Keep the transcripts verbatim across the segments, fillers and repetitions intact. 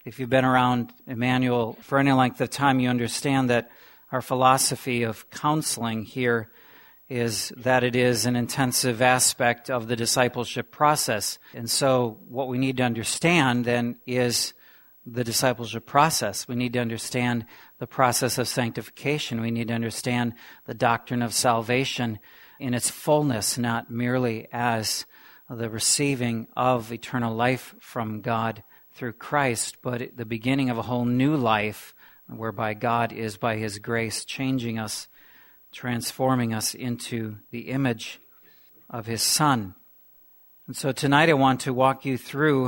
If you've been around Emmanuel for any length of time, you understand that our philosophy of counseling here is that it is an intensive aspect of the discipleship process. And so what we need to understand then is the discipleship process. We need to understand the process of sanctification. We need to understand the doctrine of salvation in its fullness, not merely as the receiving of eternal life from God through Christ, but the beginning of a whole new life whereby God is, by His grace, changing us, transforming us into the image of His Son. And so tonight I want to walk you through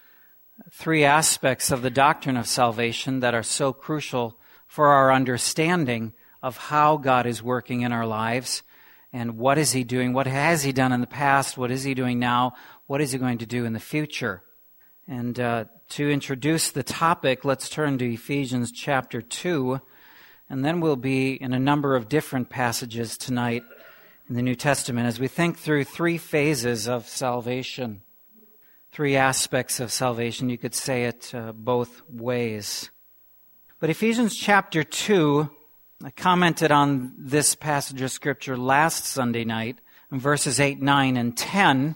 three aspects of the doctrine of salvation that are so crucial for our understanding of how God is working in our lives and what is He doing, what has He done in the past, what is He doing now, what is He going to do in the future. And uh, to introduce the topic, let's turn to Ephesians chapter two, and then we'll be in a number of different passages tonight in the New Testament as we think through three phases of salvation, three aspects of salvation. You could say it uh, both ways. But Ephesians chapter two, I commented on this passage of Scripture last Sunday night, in verses eight, nine, and ten.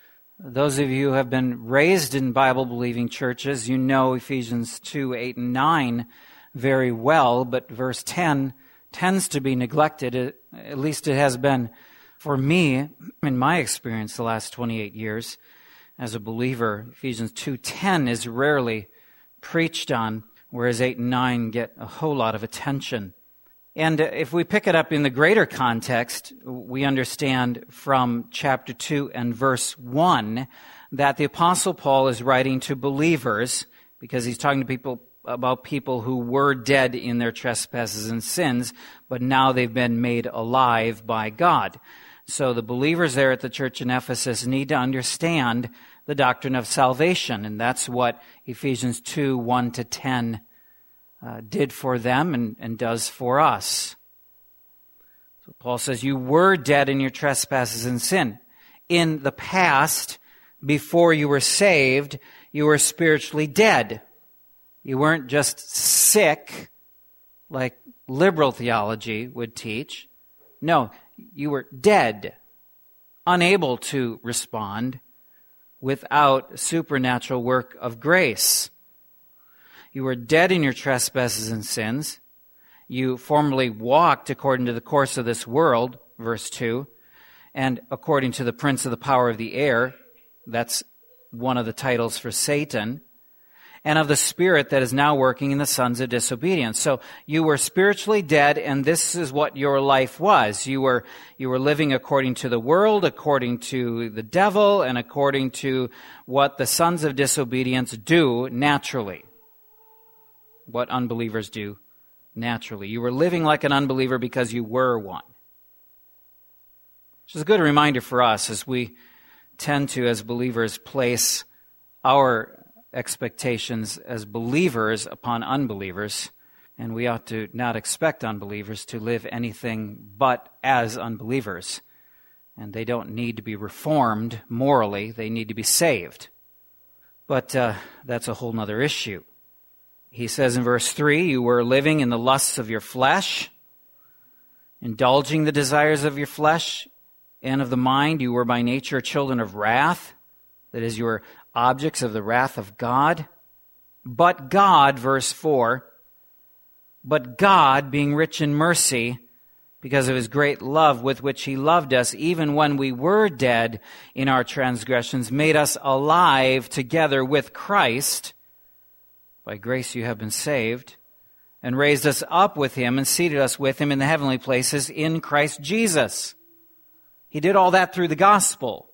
Those of you who have been raised in Bible-believing churches, you know Ephesians two, eight, and nine very well, but verse ten tends to be neglected. At least it has been for me, in my experience the last twenty-eight years as a believer. Ephesians two ten is rarely preached on, whereas eight and nine get a whole lot of attention. And if we pick it up in the greater context, we understand from chapter two and verse one that the Apostle Paul is writing to believers because he's talking to people about people who were dead in their trespasses and sins, but now they've been made alive by God. So the believers there at the church in Ephesus need to understand the doctrine of salvation, and that's what Ephesians two, one to ten Uh, did for them and, and does for us. So Paul says, you were dead in your trespasses and sin. In the past, before you were saved, you were spiritually dead. You weren't just sick, like liberal theology would teach. No, you were dead, unable to respond without supernatural work of grace. You were dead in your trespasses and sins. You formerly walked according to the course of this world, verse two, and according to the prince of the power of the air, that's one of the titles for Satan, and of the spirit that is now working in the sons of disobedience. So you were spiritually dead, and this is what your life was. You were, you were living according to the world, according to the devil, and according to what the sons of disobedience do naturally. What unbelievers do naturally. You were living like an unbeliever because you were one. Which is a good reminder for us as we tend to, as believers, place our expectations as believers upon unbelievers, and we ought to not expect unbelievers to live anything but as unbelievers. And they don't need to be reformed morally, they need to be saved. But uh, that's a whole other issue. He says in verse three, you were living in the lusts of your flesh, indulging the desires of your flesh and of the mind. You were by nature children of wrath, that is, you were objects of the wrath of God. But God, verse four, but God, being rich in mercy, because of His great love with which He loved us, even when we were dead in our transgressions, made us alive together with Christ. By grace you have been saved, and raised us up with Him and seated us with Him in the heavenly places in Christ Jesus. He did all that through the gospel.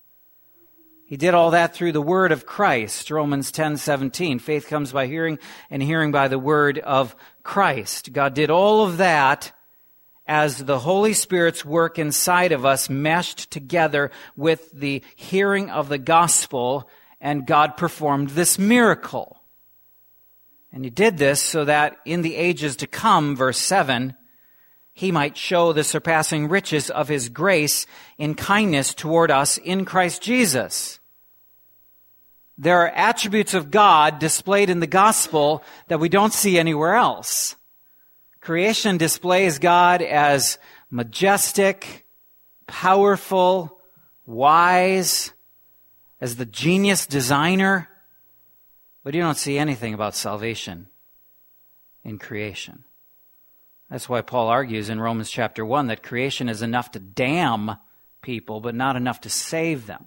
He did all that through the word of Christ. Romans ten seventeen. Faith comes by hearing, and hearing by the word of Christ. God did all of that as the Holy Spirit's work inside of us meshed together with the hearing of the gospel, and God performed this miracle. And He did this so that in the ages to come, verse seven, He might show the surpassing riches of His grace in kindness toward us in Christ Jesus. there are attributes of God displayed in the gospel that we don't see anywhere else. Creation displays God as majestic, powerful, wise, as the genius designer. But you don't see anything about salvation in creation. That's why Paul argues in Romans chapter one that creation is enough to damn people, but not enough to save them.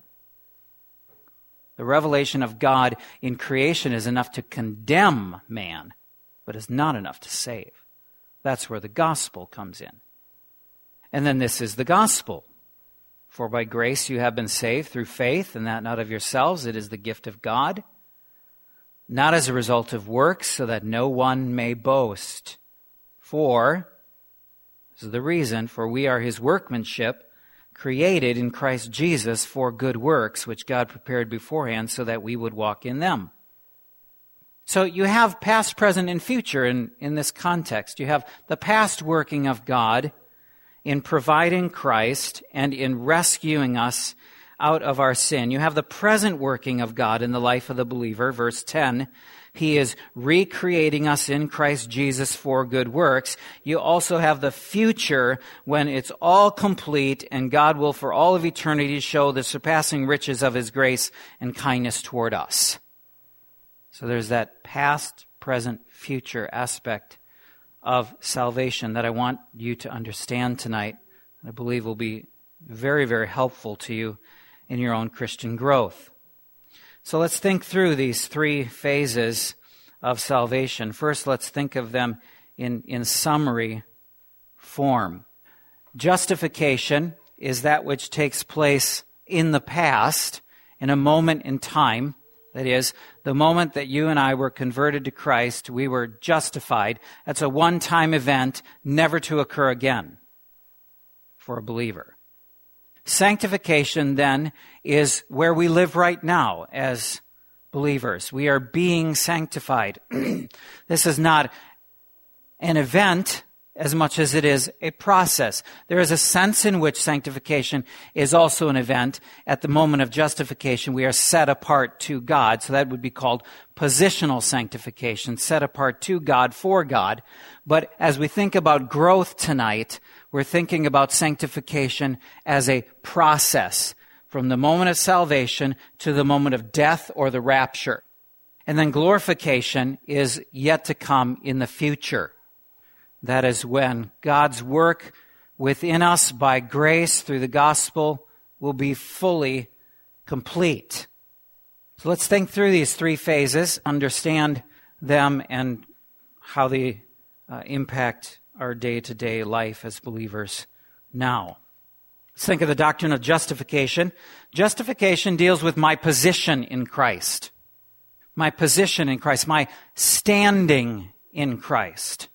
The revelation of God in creation is enough to condemn man, but is not enough to save. That's where the gospel comes in. And then this is the gospel. For by grace you have been saved through faith, and that not of yourselves, it is the gift of God, not as a result of works, so that no one may boast. For, this is the reason, for we are his workmanship, created in Christ Jesus for good works, which God prepared beforehand so that we would walk in them. So you have past, present, and future in, in this context. You have the past working of God in providing Christ and in rescuing us out of our sin. You have the present working of God in the life of the believer. Verse ten, he is recreating us in Christ Jesus for good works. You also have the future when it's all complete and God will for all of eternity show the surpassing riches of his grace and kindness toward us. So there's that past, present, future aspect of salvation that I want you to understand tonight. I believe will be very, very helpful to you in your own Christian growth. So let's think through these three phases of salvation. First, let's think of them in, in summary form. Justification is that which takes place in the past, in a moment in time. That is, the moment that you and I were converted to Christ, we were justified. That's a one-time event, never to occur again for a believer. Sanctification, then, is where we live right now as believers. We are being sanctified. This is not an event as much as it is a process. There is a sense in which sanctification is also an event. At the moment of justification, we are set apart to God. So that would be called positional sanctification, set apart to God, for God. But as we think about growth tonight, we're thinking about sanctification as a process from the moment of salvation to the moment of death or the rapture. And then glorification is yet to come in the future. That is when God's work within us by grace through the gospel will be fully complete. So let's think through these three phases, understand them, and how they uh, impact our day-to-day life as believers now. Let's think of the doctrine of justification. Justification deals with my position in Christ. My position in Christ, my standing in Christ.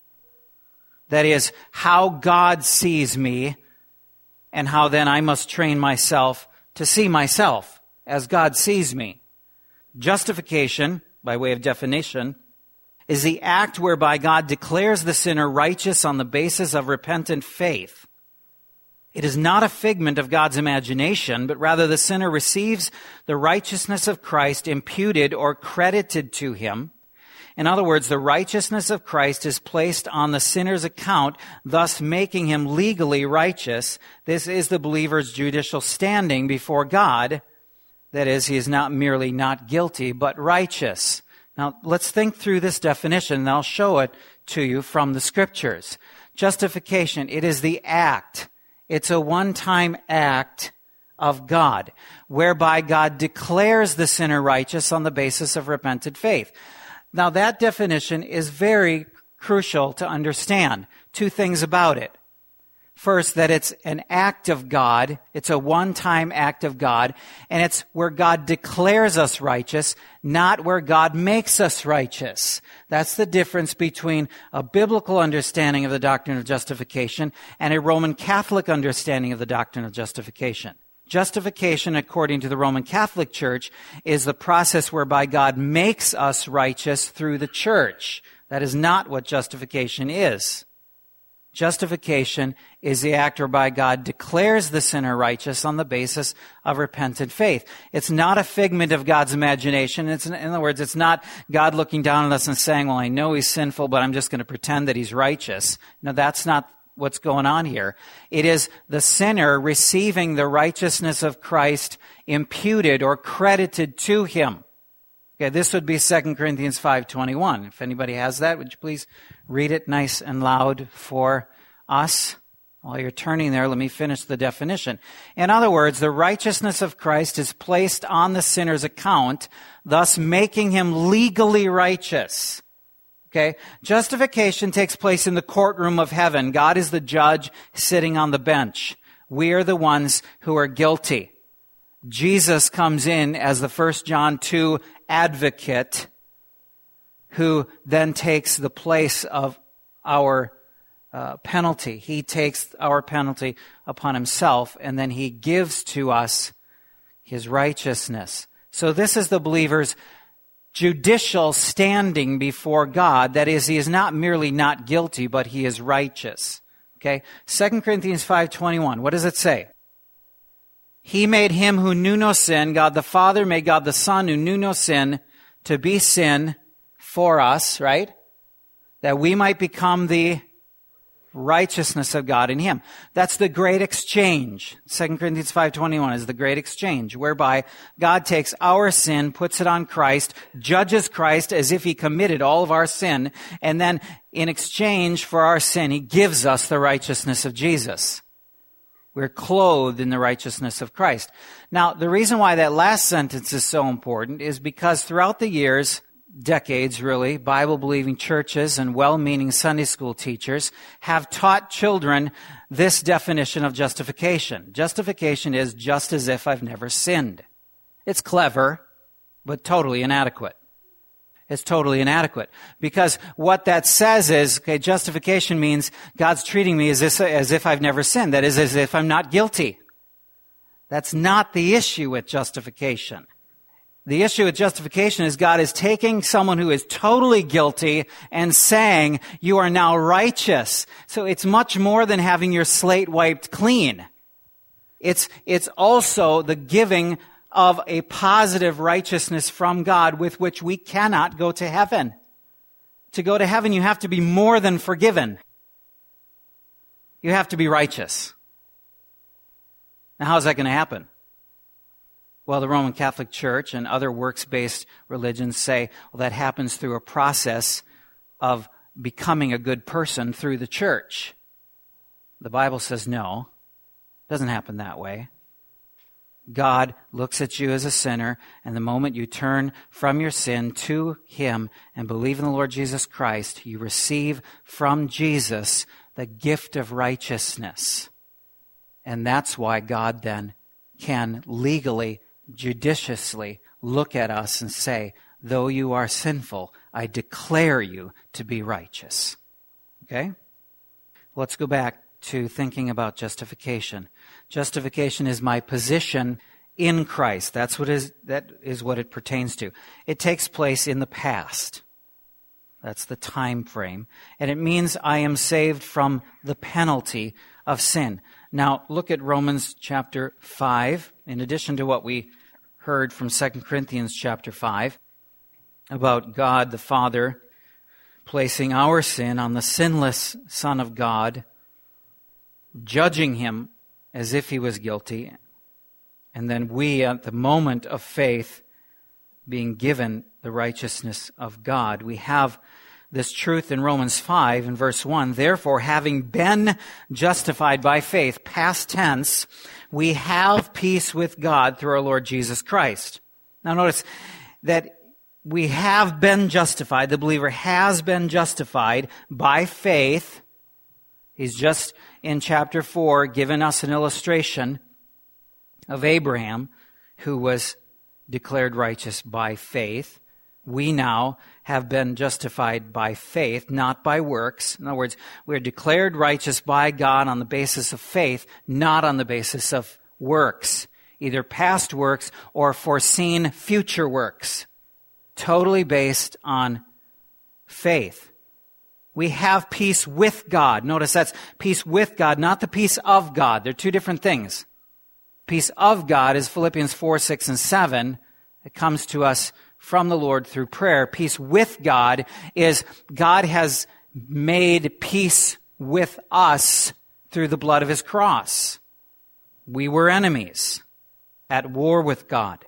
That is, how God sees me and how then I must train myself to see myself as God sees me. Justification, by way of definition, is the act whereby God declares the sinner righteous on the basis of repentant faith. It is not a figment of God's imagination, but rather the sinner receives the righteousness of Christ imputed or credited to him. In other words, the righteousness of Christ is placed on the sinner's account, thus making him legally righteous. This is the believer's judicial standing before God. That is, he is not merely not guilty, but righteous. Now, let's think through this definition, and I'll show it to you from the Scriptures. Justification, it is the act. It's a one-time act of God, whereby God declares the sinner righteous on the basis of repentant faith. Now, that definition is very crucial to understand. Two things about it. First, that it's an act of God. It's a one-time act of God. And it's where God declares us righteous, not where God makes us righteous. That's the difference between a biblical understanding of the doctrine of justification and a Roman Catholic understanding of the doctrine of justification. Justification, according to the Roman Catholic Church, is the process whereby God makes us righteous through the church. That is not what justification is. Justification is the act whereby God declares the sinner righteous on the basis of repentant faith. It's not a figment of God's imagination. It's, in other words, it's not God looking down at us and saying, well, I know he's sinful, but I'm just going to pretend that he's righteous. No, that's not what's going on here. It is the sinner receiving the righteousness of Christ imputed or credited to him. Okay, this would be Second Corinthians five twenty-one. If anybody has that, would you please read it nice and loud for us? While you're turning there, let me finish the definition. In other words, the righteousness of Christ is placed on the sinner's account, thus making him legally righteous. Okay? Justification takes place in the courtroom of heaven. God is the judge sitting on the bench. We are the ones who are guilty. Jesus comes in as the First John two advocate who then takes the place of our uh, penalty. He takes our penalty upon himself, and then he gives to us his righteousness. So this is the believer's judicial standing before God. That is, he is not merely not guilty, but he is righteous. Okay? Second Corinthians five twenty-one. What does it say? He made him who knew no sin, God the Father made God the Son who knew no sin, to be sin for us, right? That we might become the righteousness of God in him. That's the great exchange. Second Corinthians five twenty-one is the great exchange, whereby God takes our sin, puts it on Christ, judges Christ as if he committed all of our sin, and then in exchange for our sin, he gives us the righteousness of Jesus. We're clothed in the righteousness of Christ. Now, the reason why that last sentence is so important is because throughout the years, decades really, Bible-believing churches and well-meaning Sunday school teachers have taught children this definition of justification. Justification is just as if I've never sinned. It's clever, but totally inadequate. It's totally inadequate. Because what that says is, okay, justification means God's treating me as if, as if I've never sinned. That is, as if I'm not guilty. That's not the issue with justification. The issue with justification is God is taking someone who is totally guilty and saying, you are now righteous. So it's much more than having your slate wiped clean. It's, it's also the giving of a positive righteousness from God with which we cannot go to heaven. To go to heaven, you have to be more than forgiven. You have to be righteous. Now, how is that going to happen? Well, the Roman Catholic Church and other works-based religions say, well, that happens through a process of becoming a good person through the church. The Bible says no. It doesn't happen that way. God looks at you as a sinner, and the moment you turn from your sin to him and believe in the Lord Jesus Christ, you receive from Jesus the gift of righteousness. And that's why God then can legally, judiciously look at us and say, though you are sinful, I declare you to be righteous. Okay? Let's go back to thinking about justification. Justification is my position in Christ. That's what is that is what it pertains to. It takes place in the past. That's the time frame. And it means I am saved from the penalty of sin. Now, look at Romans chapter five. In addition to what we heard from Second Corinthians chapter five about God the Father placing our sin on the sinless Son of God, judging him as if he was guilty, and then we, at the moment of faith, being given the righteousness of God. We have this truth in Romans five in verse one. Therefore, having been justified by faith, past tense, we have peace with God through our Lord Jesus Christ. Now notice that we have been justified. The believer has been justified by faith. He's just in chapter four given us an illustration of Abraham, who was declared righteous by faith. We now have been justified by faith, not by works. In other words, we're declared righteous by God on the basis of faith, not on the basis of works, either past works or foreseen future works. Totally based on faith. We have peace with God. Notice that's peace with God, not the peace of God. They're two different things. Peace of God is Philippians four, six, and seven. It comes to us from the Lord through prayer. Peace with God is God has made peace with us through the blood of his cross. We were enemies, at war with God.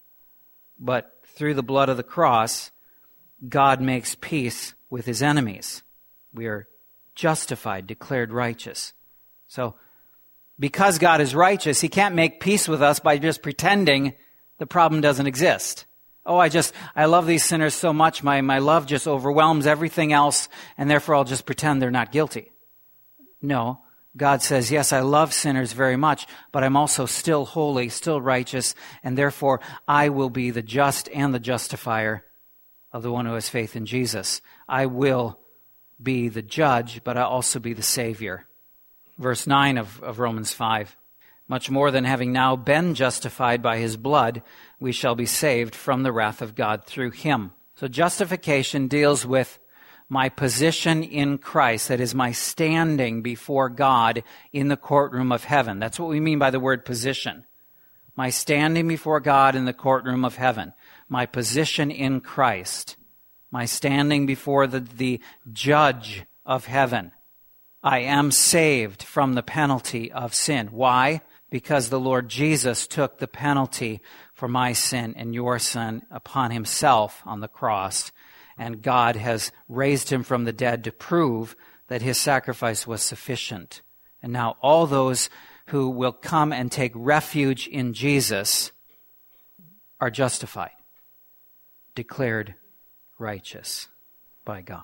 But through the blood of the cross, God makes peace with his enemies. We are justified, declared righteous. So, because God is righteous, he can't make peace with us by just pretending the problem doesn't exist. Oh, I just, I love these sinners so much, my, my love just overwhelms everything else, and therefore I'll just pretend they're not guilty. No, God says, yes, I love sinners very much, but I'm also still holy, still righteous, and therefore I will be the just and the justifier of the one who has faith in Jesus. I will be the judge, but I'll also be the Savior. Verse nine of, of Romans five. Much more than having now been justified by his blood, we shall be saved from the wrath of God through him. So justification deals with my position in Christ, that is my standing before God in the courtroom of heaven. That's what we mean by the word position. My standing before God in the courtroom of heaven. My position in Christ. My standing before the, the judge of heaven. I am saved from the penalty of sin. Why? Because the Lord Jesus took the penalty for my sin and your sin upon himself on the cross. And God has raised him from the dead to prove that his sacrifice was sufficient. And now all those who will come and take refuge in Jesus are justified, declared righteous by God.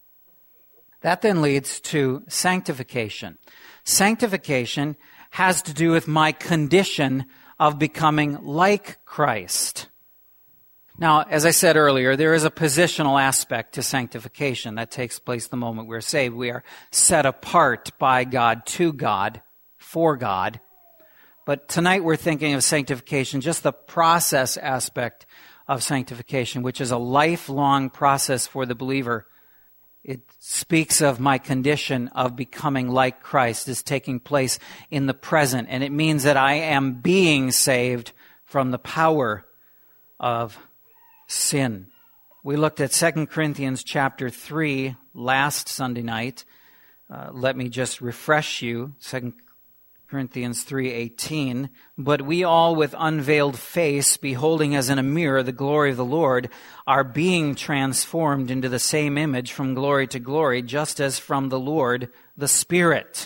That then leads to sanctification. Sanctification has to do with my condition of becoming like Christ. Now, as I said earlier, there is a positional aspect to sanctification that takes place the moment we're saved. We are set apart by God, to God, for God. But tonight we're thinking of sanctification, just the process aspect of sanctification, which is a lifelong process for the believer. It speaks of my condition of becoming like Christ is taking place in the present. And it means that I am being saved from the power of sin. We looked at Second Corinthians chapter three last Sunday night. Uh, let me just refresh you. Second Corinthians three eighteen. But we all with unveiled face, beholding as in a mirror the glory of the Lord, are being transformed into the same image from glory to glory, just as from the Lord the Spirit.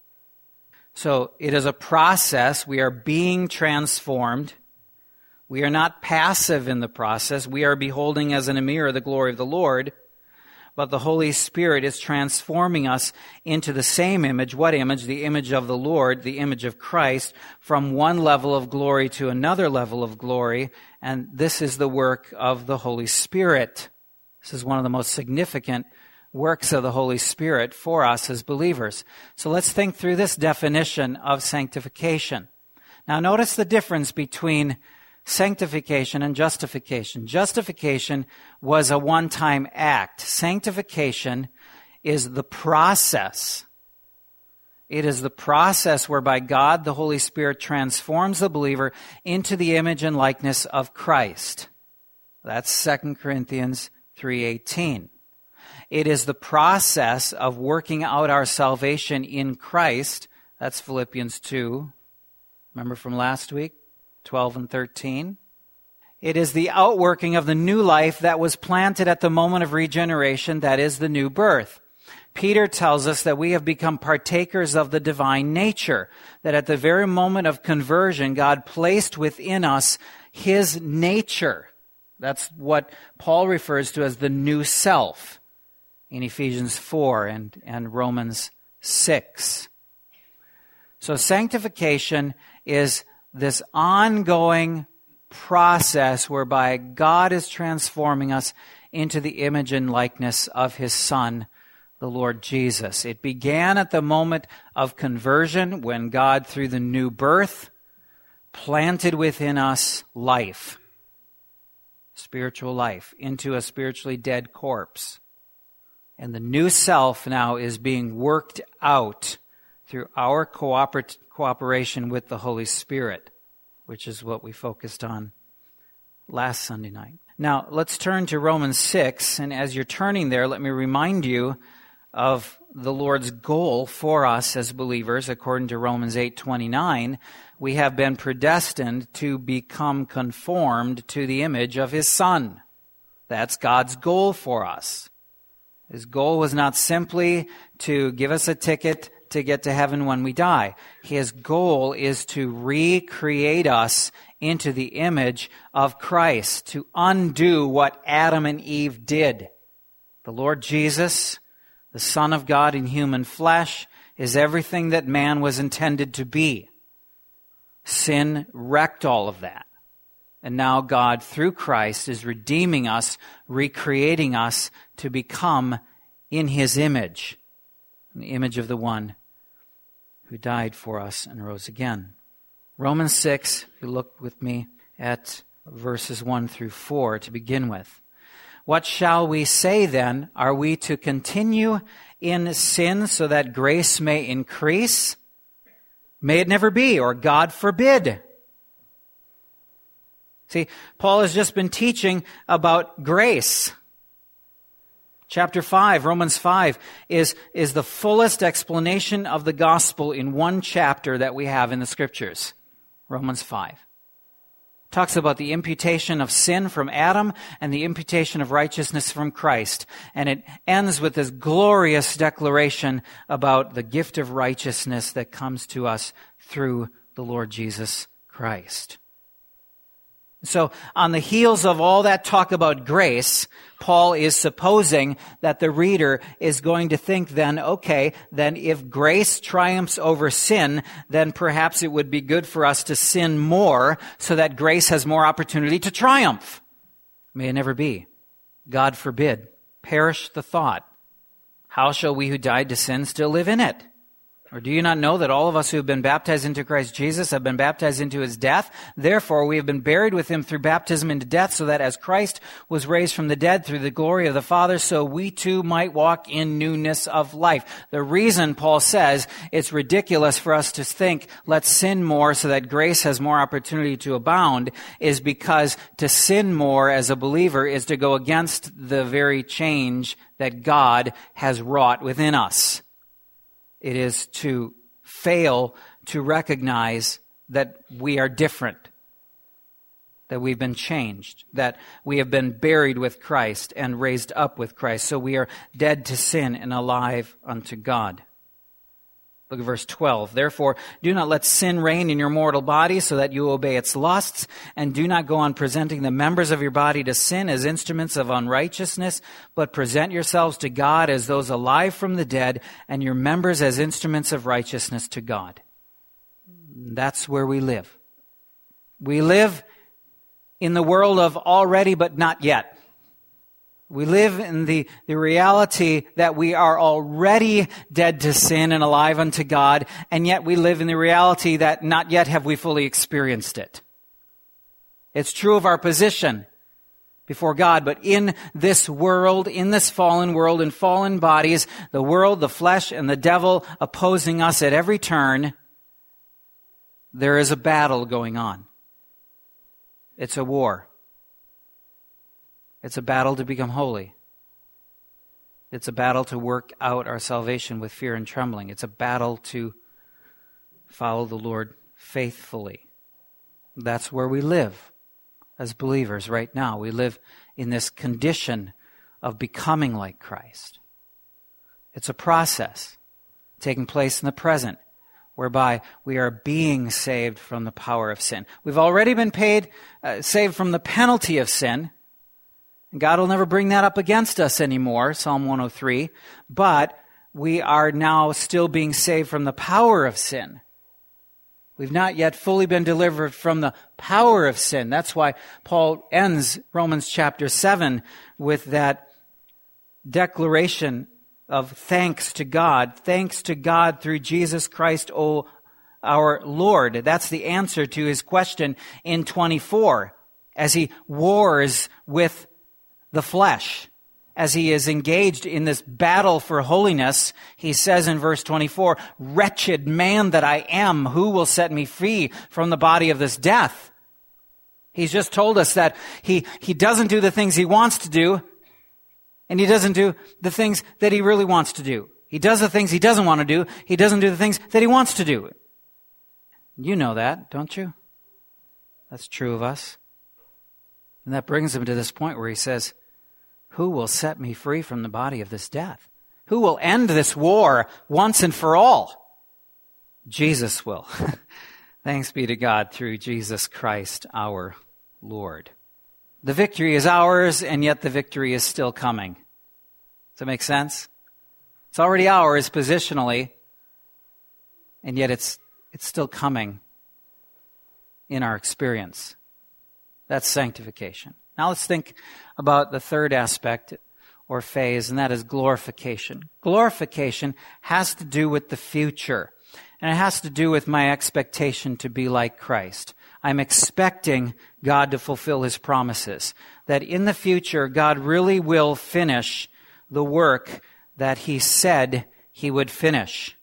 So it is a process. We are being transformed. We are not passive in the process. We are beholding as in a mirror the glory of the Lord. But the Holy Spirit is transforming us into the same image. What image? The image of the Lord, the image of Christ, from one level of glory to another level of glory. And this is the work of the Holy Spirit. This is one of the most significant works of the Holy Spirit for us as believers. So let's think through this definition of sanctification. Now notice the difference between sanctification and justification. Justification was a one-time act. Sanctification is the process. It is the process whereby God, the Holy Spirit, transforms the believer into the image and likeness of Christ. That's Second Corinthians three eighteen. It is the process of working out our salvation in Christ. That's Philippians two. Remember from last week? twelve and thirteen. It is the outworking of the new life that was planted at the moment of regeneration, that is the new birth. Peter tells us that we have become partakers of the divine nature, that at the very moment of conversion, God placed within us his nature. That's what Paul refers to as the new self in Ephesians four and, and Romans six. So sanctification is this ongoing process whereby God is transforming us into the image and likeness of his Son, the Lord Jesus. It began at the moment of conversion when God, through the new birth, planted within us life, spiritual life, into a spiritually dead corpse. And the new self now is being worked out through our cooper- cooperation with the Holy Spirit, which is what we focused on last Sunday night. Now, let's turn to Romans six, and as you're turning there, let me remind you of the Lord's goal for us as believers. According to Romans eight twenty-nine, we have been predestined to become conformed to the image of His Son. That's God's goal for us. His goal was not simply to give us a ticket to get to heaven when we die. His goal is to recreate us into the image of Christ, to undo what Adam and Eve did. The Lord Jesus, the Son of God in human flesh, is everything that man was intended to be. Sin wrecked all of that. And now God, through Christ, is redeeming us, recreating us to become in His image, the image of the one who died for us and rose again. Romans six, if you look with me at verses one through four to begin with. What shall we say then? Are we to continue in sin so that grace may increase? May it never be, or God forbid. See, Paul has just been teaching about grace. Chapter five, Romans five, is, is the fullest explanation of the gospel in one chapter that we have in the Scriptures. Romans five. Talks about the imputation of sin from Adam and the imputation of righteousness from Christ. And it ends with this glorious declaration about the gift of righteousness that comes to us through the Lord Jesus Christ. So, on the heels of all that talk about grace, Paul is supposing that the reader is going to think then, okay, then if grace triumphs over sin, then perhaps it would be good for us to sin more so that grace has more opportunity to triumph. May it never be. God forbid. Perish the thought. How shall we who died to sin still live in it? Or do you not know that all of us who have been baptized into Christ Jesus have been baptized into His death? Therefore, we have been buried with Him through baptism into death, so that as Christ was raised from the dead through the glory of the Father, so we too might walk in newness of life. The reason, Paul says, it's ridiculous for us to think, let's sin more so that grace has more opportunity to abound, is because to sin more as a believer is to go against the very change that God has wrought within us. It is to fail to recognize that we are different, that we've been changed, that we have been buried with Christ and raised up with Christ. So we are dead to sin and alive unto God. Look at verse twelve. Therefore, do not let sin reign in your mortal body so that you obey its lusts, and do not go on presenting the members of your body to sin as instruments of unrighteousness, but present yourselves to God as those alive from the dead, and your members as instruments of righteousness to God. That's where we live. We live in the world of already but not yet. We live in the, the reality that we are already dead to sin and alive unto God, and yet we live in the reality that not yet have we fully experienced it. It's true of our position before God, but in this world, in this fallen world, in fallen bodies, the world, the flesh, and the devil opposing us at every turn, there is a battle going on. It's a war. It's a battle to become holy. It's a battle to work out our salvation with fear and trembling. It's a battle to follow the Lord faithfully. That's where we live as believers right now. We live in this condition of becoming like Christ. It's a process taking place in the present, whereby we are being saved from the power of sin. We've already been paid, uh, saved from the penalty of sin. God will never bring that up against us anymore, Psalm one oh three. But we are now still being saved from the power of sin. We've not yet fully been delivered from the power of sin. That's why Paul ends Romans chapter seven with that declaration of thanks to God. Thanks to God through Jesus Christ, O our Lord. That's the answer to his question in twenty-four as he wars with the flesh as he is engaged in this battle for holiness, he says in verse twenty-four, "Wretched man that I am, who will set me free from the body of this death?" He's just told us that he, he doesn't do the things he wants to do, and he doesn't do the things that he really wants to do. He does the things he doesn't want to do. He doesn't do the things that he wants to do. You know that, don't you? That's true of us. And that brings him to this point where he says, "Who will set me free from the body of this death? Who will end this war once and for all?" Jesus will. Thanks be to God through Jesus Christ our Lord. The victory is ours, and yet the victory is still coming. Does that make sense? It's already ours positionally, and yet it's it's still coming in our experience. That's sanctification. Now let's think about the third aspect or phase, and that is glorification. Glorification has to do with the future, and it has to do with my expectation to be like Christ. I'm expecting God to fulfill His promises, that in the future God really will finish the work that He said He would finish.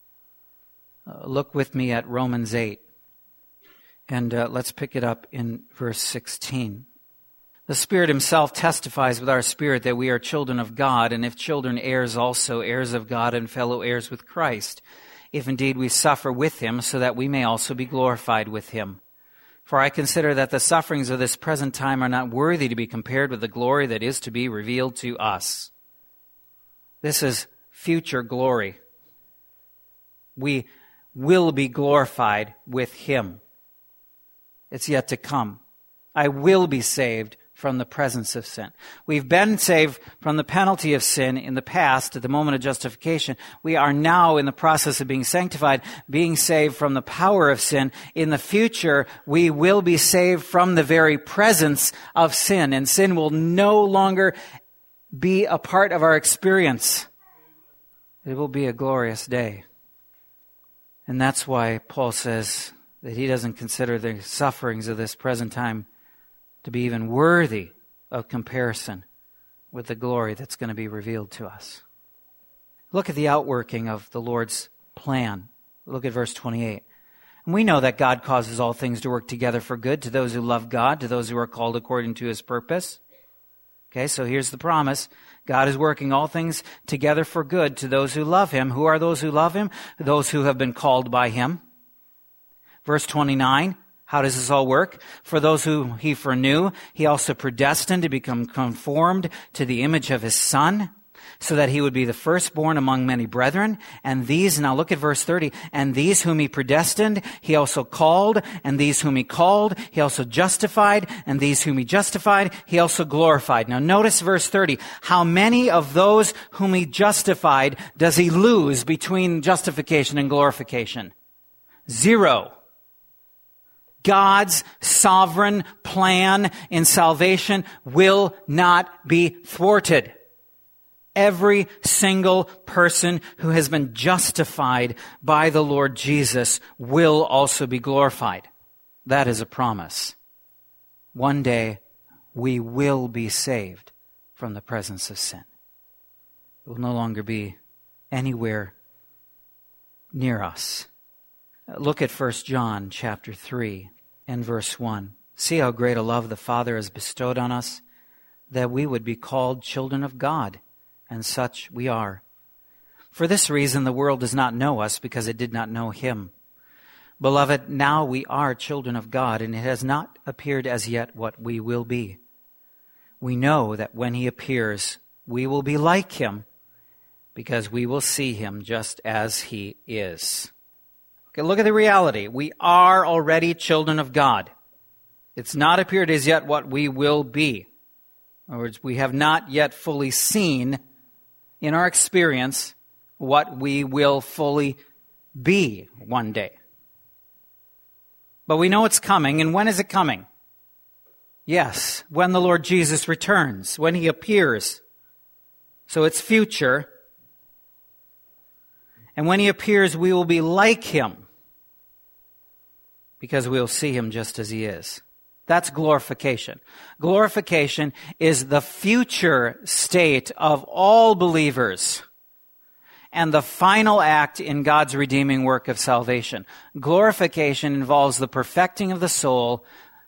Uh, look with me at Romans eight. And uh, let's pick it up in verse sixteen. "The Spirit Himself testifies with our spirit that we are children of God, and if children, heirs also, heirs of God and fellow heirs with Christ, if indeed we suffer with Him, so that we may also be glorified with Him. For I consider that the sufferings of this present time are not worthy to be compared with the glory that is to be revealed to us." This is future glory. We will be glorified with Him. It's yet to come. I will be saved from the presence of sin. We've been saved from the penalty of sin in the past at the moment of justification. We are now in the process of being sanctified, being saved from the power of sin. In the future, we will be saved from the very presence of sin, and sin will no longer be a part of our experience. It will be a glorious day. And that's why Paul says that he doesn't consider the sufferings of this present time to be even worthy of comparison with the glory that's going to be revealed to us. Look at the outworking of the Lord's plan. Look at verse twenty-eight. "And we know that God causes all things to work together for good to those who love God, to those who are called according to His purpose." Okay, so here's the promise. God is working all things together for good to those who love Him. Who are those who love Him? Those who have been called by Him. Verse twenty-nine, how does this all work? "For those who He foreknew, He also predestined to become conformed to the image of His Son, so that He would be the firstborn among many brethren. And these," now look at verse thirty, "and these whom He predestined, He also called, and these whom He called, He also justified, and these whom He justified, He also glorified." Now notice verse thirty. How many of those whom He justified does He lose between justification and glorification? Zero. God's sovereign plan in salvation will not be thwarted. Every single person who has been justified by the Lord Jesus will also be glorified. That is a promise. One day we will be saved from the presence of sin. It will no longer be anywhere near us. Look at First John chapter three and verse one. "See how great a love the Father has bestowed on us, that we would be called children of God. And such we are. For this reason the world does not know us, because it did not know Him. Beloved, now we are children of God, and it has not appeared as yet what we will be. We know that when He appears, we will be like Him, because we will see Him just as He is." Okay, look at the reality. We are already children of God. It's not appeared as yet what we will be. In other words, we have not yet fully seen in our experience what we will fully be one day. But we know it's coming, and when is it coming? Yes, when the Lord Jesus returns, when He appears. So it's future. And when He appears, we will be like Him, because we will see Him just as He is. That's glorification. Glorification is the future state of all believers and the final act in God's redeeming work of salvation. Glorification involves the perfecting of the soul.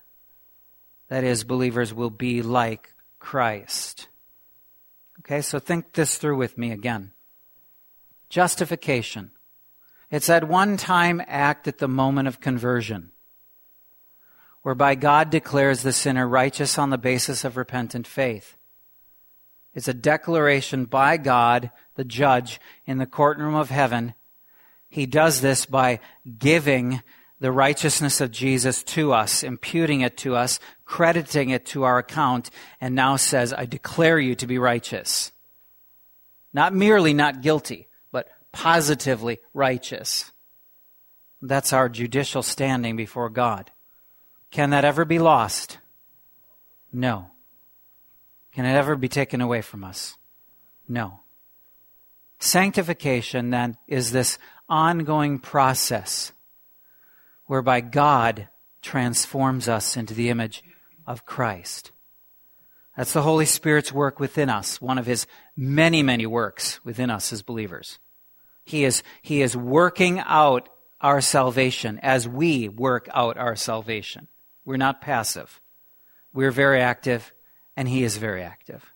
That is, believers will be like Christ. Okay, so think this through with me again. Justification. It's that one-time act at the moment of conversion, whereby God declares the sinner righteous on the basis of repentant faith. It's a declaration by God, the judge, in the courtroom of heaven. He does this by giving the righteousness of Jesus to us, imputing it to us, crediting it to our account, and now says, I declare you to be righteous. Not merely not guilty, but positively righteous. That's our judicial standing before God. Can that ever be lost? No. Can it ever be taken away from us? No. Sanctification, then, is this ongoing process whereby God transforms us into the image of Christ. That's the Holy Spirit's work within us, one of His many, many works within us as believers. He is, he is working out our salvation as we work out our salvation. We're not passive. We're very active, and He is very active.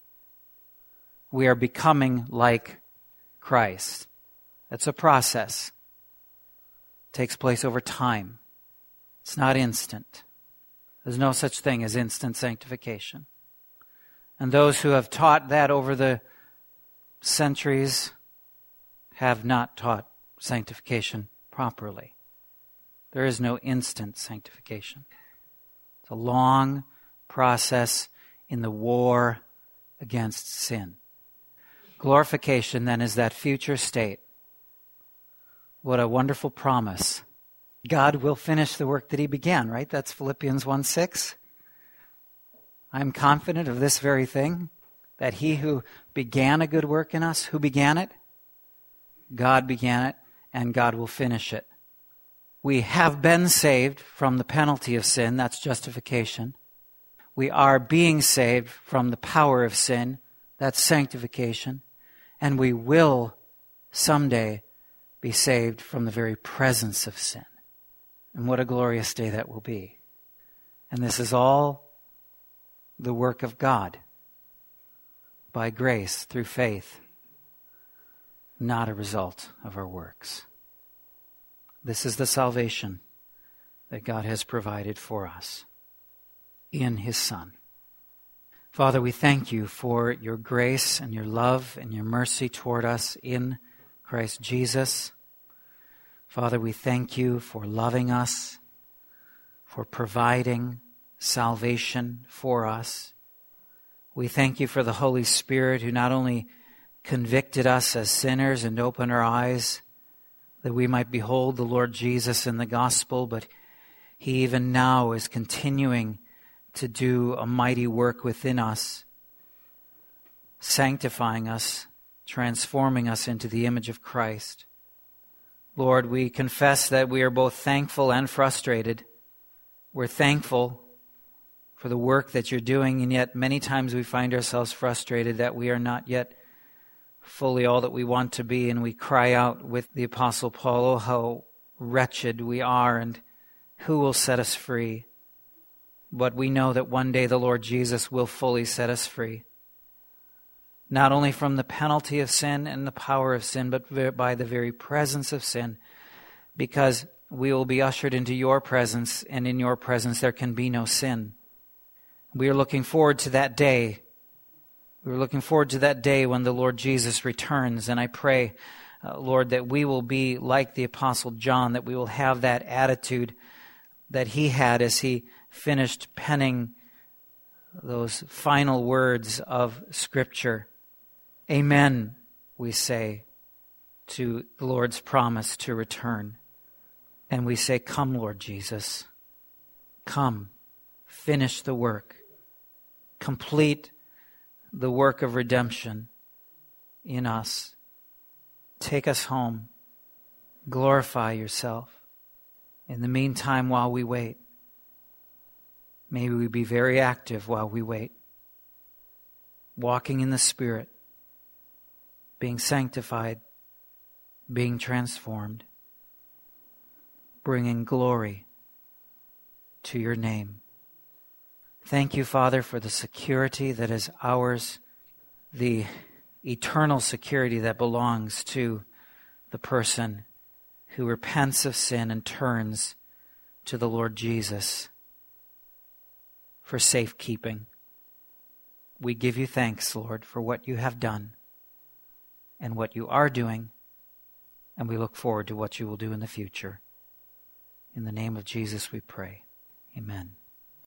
We are becoming like Christ. That's a process. It takes place over time. It's not instant. There's no such thing as instant sanctification. And those who have taught that over the centuries have not taught sanctification properly. There is no instant sanctification. It's a long process in the war against sin. Glorification, then, is that future state. What a wonderful promise. God will finish the work that He began, right? That's Philippians one six. I am confident of this very thing, that He who began a good work in us, who began it? God began it, and God will finish it. We have been saved from the penalty of sin. That's justification. We are being saved from the power of sin. That's sanctification. And we will someday be saved from the very presence of sin. And what a glorious day that will be. And this is all the work of God by grace through faith, not a result of our works. This is the salvation that God has provided for us in His Son. Father, we thank You for Your grace and Your love and Your mercy toward us in Christ Jesus. Father, we thank You for loving us, for providing salvation for us. We thank You for the Holy Spirit who not only convicted us as sinners and opened our eyes that we might behold the Lord Jesus in the gospel, but He even now is continuing to do a mighty work within us, sanctifying us, transforming us into the image of Christ. Lord, we confess that we are both thankful and frustrated. We're thankful for the work that You're doing, and yet many times we find ourselves frustrated that we are not yet fully all that we want to be, and we cry out with the Apostle Paul, oh, how wretched we are, and who will set us free? But we know that one day the Lord Jesus will fully set us free, not only from the penalty of sin and the power of sin, but by the very presence of sin, because we will be ushered into Your presence, and in Your presence there can be no sin. We are looking forward to that day. We're looking forward to that day when the Lord Jesus returns, and I pray, uh, Lord, that we will be like the Apostle John, that we will have that attitude that he had as he finished penning those final words of Scripture. Amen, we say, to the Lord's promise to return. And we say, come, Lord Jesus. Come, finish the work. Complete the work of redemption in us. Take us home. Glorify Yourself. In the meantime, while we wait, May we be very active while we wait, walking in the Spirit, being sanctified, being transformed, bringing glory to your name. Thank you, Father, for the security that is ours, the eternal security that belongs to the person who repents of sin and turns to the Lord Jesus for safekeeping. We give you thanks, Lord, for what you have done and what you are doing, and we look forward to what you will do in the future. In the name of Jesus we pray. Amen.